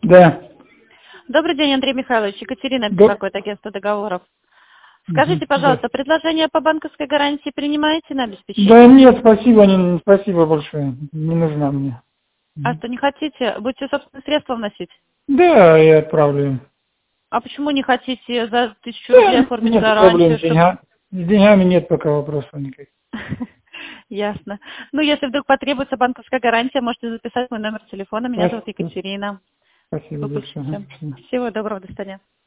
Да. Добрый день, Андрей Михайлович. Екатерина Да. беспокоит, агентство договоров. Скажите, Да. пожалуйста, предложение по банковской гарантии принимаете на Да обеспечение? нет, спасибо, спасибо большое. Не нужна мне. А что, не хотите? Будете собственные средства вносить? Да, я отправлю им. А почему не хотите за 1000 рублей Да, оформить нет проблем гарантию, с чтобы... деньгами нет пока вопросов никаких. Ясно. Ну, если вдруг потребуется банковская гарантия, можете записать мой номер телефона. Меня зовут Спасибо, Екатерина. спасибо большое. Выпустите. Всего доброго, до свидания.